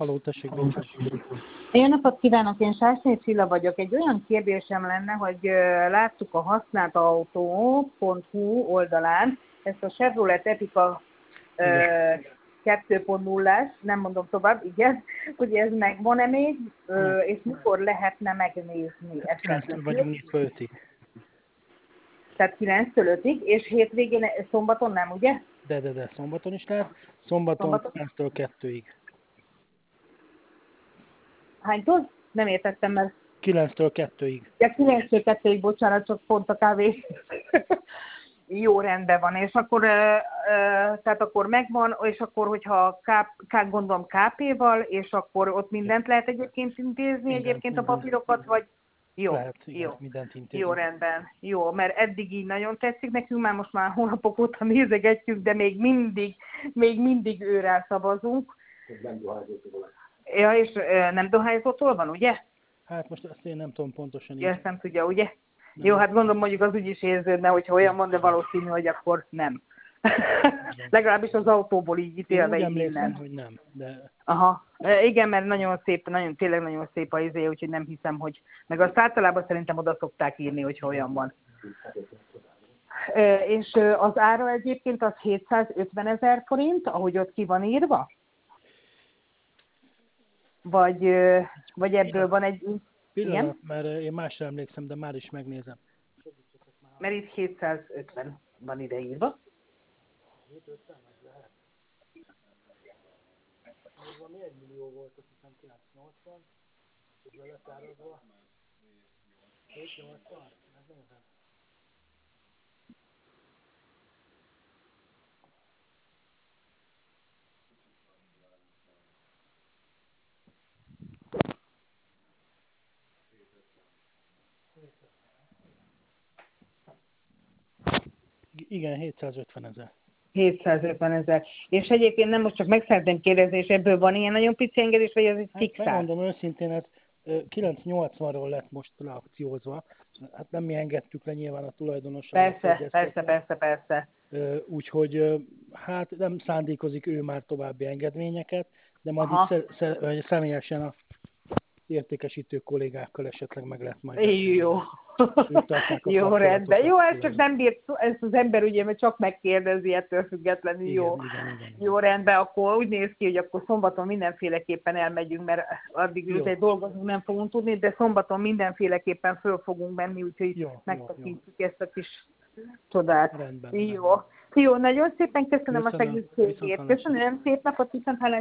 Halló, tessék, Bécső. Jó napot kívánok, én Sászné Csilla vagyok. Egy olyan kérdésem lenne, hogy láttuk a használtautó.hu oldalán ezt a Chevrolet Epica 2.0-ás, nem mondom tovább, igen, hogy ez megvan-e még, és mikor lehetne megnézni ezt? 9-től vagyunk nyitva 5-ig. Tehát 9-től 5-ig, és hétvégén, szombaton nem, ugye? De, szombaton is lehet. Szombaton 9-től 2-ig. Hánytól? Nem értettem, mert... 9-től 2-ig. Ja, 9-től 2-ig, bocsánat, csak pont a kávé. Jó, rendben van, és akkor, tehát akkor megvan, és akkor, hogyha gondolom KP-val, és akkor ott mindent lehet egyébként intézni, egyébként a papírokat, vagy... Jó, lehet, igen, jó. mindent intézni. Jó, rendben. Jó, mert eddig így nagyon tetszik nekünk, már most már hónapok óta nézegetjük, de még mindig őrrel szavazunk. Nem dohányzótól. Ja, és nem dohányzótól van, ugye? Hát most ezt én nem tudom pontosan. Ja, ezt nem tudja, ugye? Nem. Jó, hát gondolom mondjuk az úgy is érződne, hogyha olyan van, de valószínű, hogy akkor nem. Legalábbis az autóból így ítélve így innen. Hogy nem, de... Aha, igen, mert nagyon szép, tényleg nagyon szép a izé, úgyhogy nem hiszem, hogy... Meg azt általában szerintem oda szokták írni, hogyha olyan van. És az ára egyébként az 750 000 forint, ahogy ott ki van írva? Vagy ebből van egy... Pillanat, igen? mert én másra emlékszem, de már is megnézem. Mert itt 750 van ideírva. 750 az lehet. Az valami 1 millió volt, azt hiszem 980, és vele szárazva 780, megnézem. Igen, 750 000. 750 000. És egyébként nem most csak meg szeretném kérdezni, és ebből van ilyen nagyon pici engedés, vagy ez egy fixál? Megmondom őszintén, ez 980-ról lett most leakciózva. Hát nem mi engedtük le nyilván a tulajdonossal. Persze. Úgyhogy hát nem szándékozik ő már további engedményeket, de majd itt személyesen a értékesítő kollégákkal esetleg meg lehet majd. Jó. Jó, rendben. Jó, ez csak nem bírt, ezt az ember ugye, mert csak megkérdezi ettől függetlenül. Jó. Igen. Jó, rendben, akkor úgy néz ki, hogy akkor szombaton mindenféleképpen elmegyünk, mert addig egy dolgozunk nem fogunk tudni, de szombaton mindenféleképpen föl fogunk menni, úgyhogy megtekintjük ezt a kis csodát. Rendben. Jó, nagyon szépen köszönöm a segítségét. Köszönöm, szép napot, viszonthallásra.